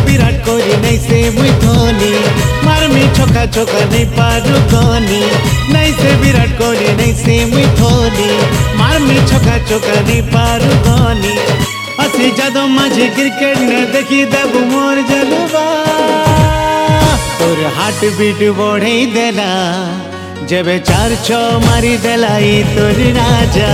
विराट कोहली नहीं से मुई धोनी मारमी छोका छोका नहीं पारू कोनी नहीं से विराट कोहली नहीं से मुई धोनी मारमी छोका छोका नहीं पारू कोनी असी जदों माझे क्रिकेट ने देखी देबू मोर जलवा तोर हार्ट बीट बढ़े देला जब 4-6 मारी देला ई तोर राजा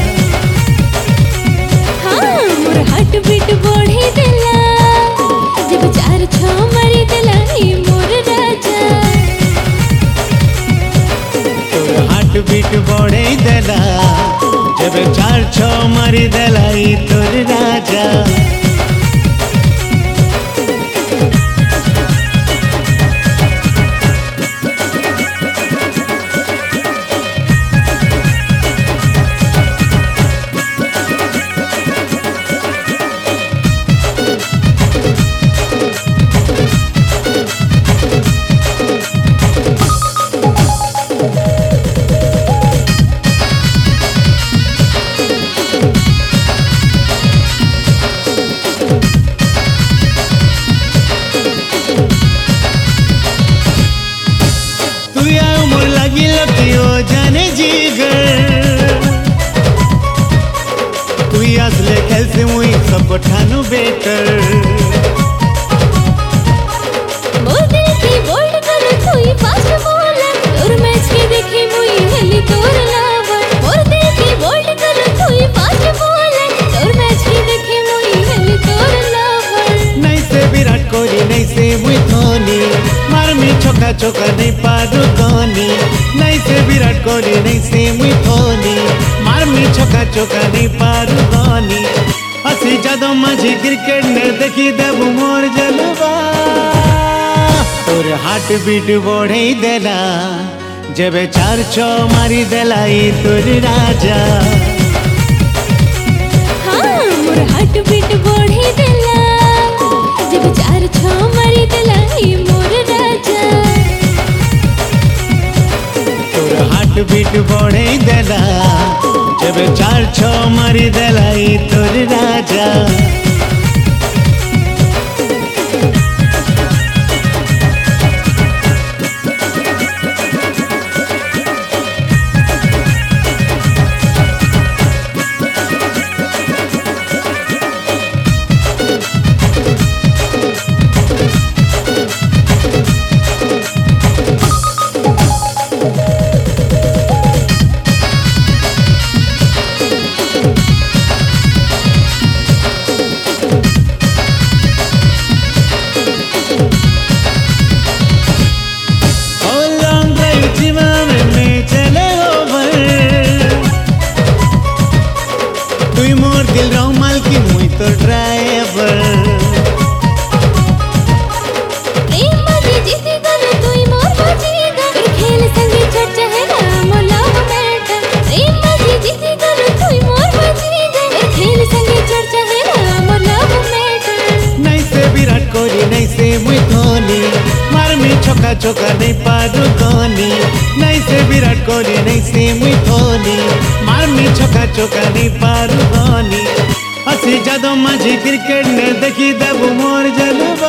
मोर हार्ट बीट बढ़े देला जब 4-6 मारी देला ई मोर राजा तोर हार्ट बीट बढ़े देला जब 4-6 मारी देला ई तोर राजा जाने जीगर तू असले खेल से मुई सब ठानु बेटर मोर दिल की बोल्ड कर तू ही फास्ट बॉलर तोर मैच के देखी मुई हेली तोर लवर मोर दिल की बोल्ड कर तू ही फास्ट बॉलर तोर मैच के देखी मुई हेली तोर लवर नहीं से विराट कोहली नहीं से मुई धोनी मारमी छोका छोका नहीं पारू कोनी नहीं से विराट कोहली नहीं से मुई धोनी मारमी छोका छोका नहीं पारू कोनी असी जदों माझे क्रिकेट ने देखी देबू मोर जलवा तोर हार्ट बीट बढ़े देला जब 4-6 मारी देला ई तोर राजा मोर हार्ट बीट बढ़े देला जब 4-6 मारी देला ई मोर राजा तोर हार्ट बीट बढ़े देला जब 4-6 मारी देला ई तोर राजा दिल रोमाल की मुई तो ड्राइवर प्रेम बाजी जीती गल तुई मोर बाजी गल खेल संगे चर्चा है नाम लव मैटर प्रेम बाजी जीती गल तुई मोर बाजी गल खेल संगे चर्चा है नाम लव मैटर नहीं से विराट कोहली नहीं से मुई धोनी मारमी छोका छोका नहीं पारू कोनी नहीं से विराट कोहली नहीं से मुई धोनी मारमी छोका छोका नहीं पारू कोनी असी जदों माझे क्रिकेट ने देखी देबू मोर जलवा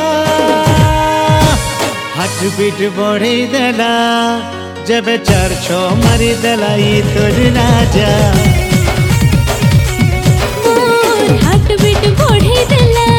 हार्ट बीट बढ़े देला जब 4-6 मारी देला ई तोर राजा मोर हार्ट बीट बढ़े देला